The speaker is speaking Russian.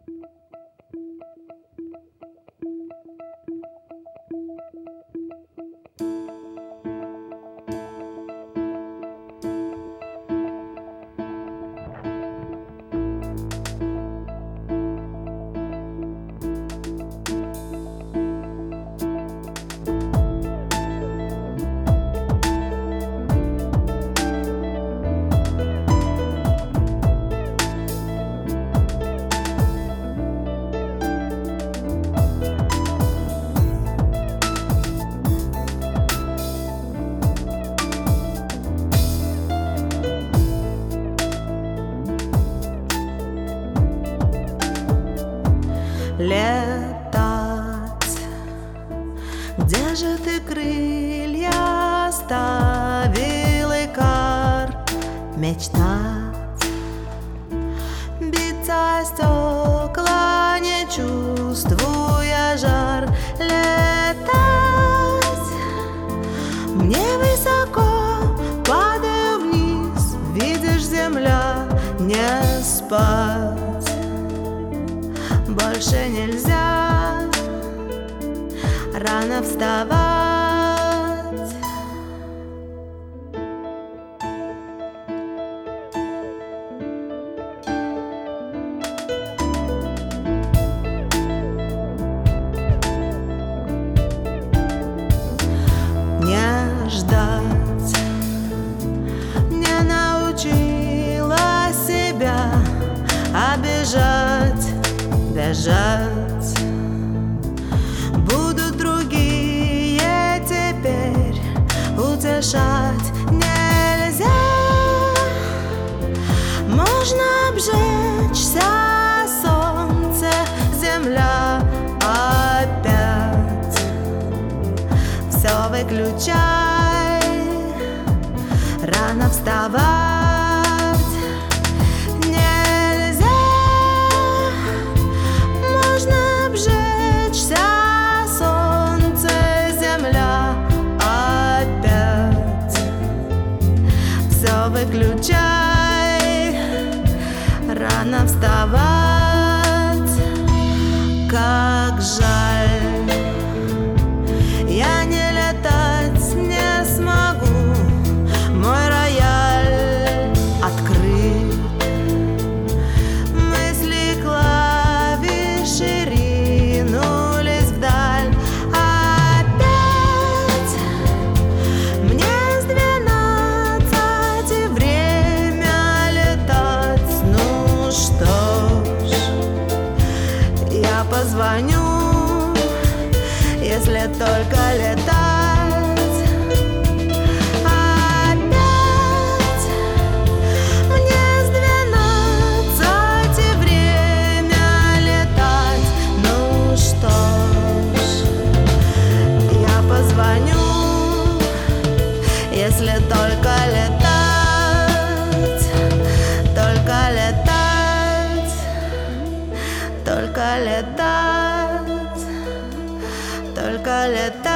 Летать, где же ты крылья оставил, Икар? Мечтать, биться о стекла, не чувствуя жар. Летать, мне высоко, падаю вниз, видишь, земля, не спать. Больше нельзя рано вставать. Не ждать, не научила себя обижать. Бежать будут другие теперь, утешать нельзя. Можно обжечься, солнце, земля опять. Все выключай, рано вставать. Выключай, рано вставать. Как жаль, я не летать не смогу. Мой рояль открыт, мысли клавиши ринулись вдаль. Опять мне с 12 время летать. Ну что ж, я позвоню, если только летать. Опять мне с 12 время летать. Ну что ж, я позвоню, если только летать. Только летать, только летать, только летать.